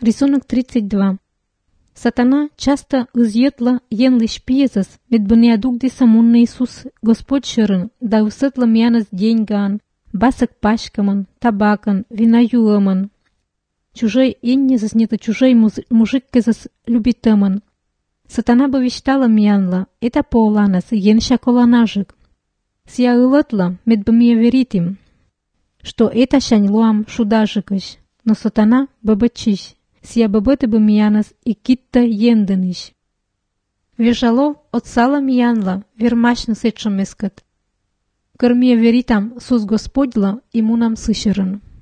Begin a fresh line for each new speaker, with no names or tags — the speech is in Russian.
Рисунок 32. Сатана часто изъетла енлыш пьезас, ведь бонеадугди самунна Иисус Господь шырын, да усытла мянас деньган, басок пачкаман, табакан, вина юаман. Чужой енне заснято чужой мужик кезас любитаман. Сатана бовещтала мянла, это пооланас, ен шаколанажик. Сия ылытла, мед бомия веритим, что это шаньлуам шудажикаш, но сатана бабачиш. Сия бабыты бы миянас и китта енденыш. Вежало от сала миянла, вермашно сечам искат. Кормия веритам сус Господьла имунам сыщерын.